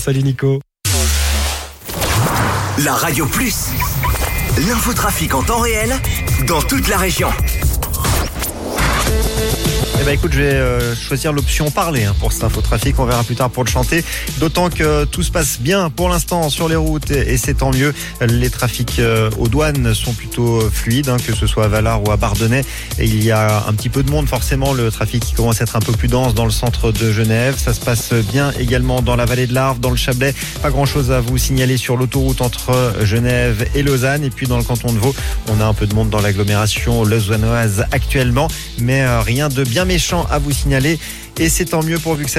Salut Nico. La Radio Plus, l'infotrafic en temps réel dans toute la région. Eh ben écoute, je vais choisir l'option parler pour cet infotrafic. On verra plus tard pour le chanter. D'autant que tout se passe bien pour l'instant sur les routes et c'est tant mieux. Les trafics aux douanes sont plutôt fluides, que ce soit à Valar ou à Bardonnay. Et il y a un petit peu de monde forcément. Le trafic qui commence à être un peu plus dense dans le centre de Genève. Ça se passe bien également dans la vallée de l'Arve, dans le Chablais. Pas grand chose à vous signaler sur l'autoroute entre Genève et Lausanne. Et puis dans le canton de Vaud, on a un peu de monde dans l'agglomération lausannoise actuellement. Mais rien de bien méchant à vous signaler et c'est tant mieux pourvu que ça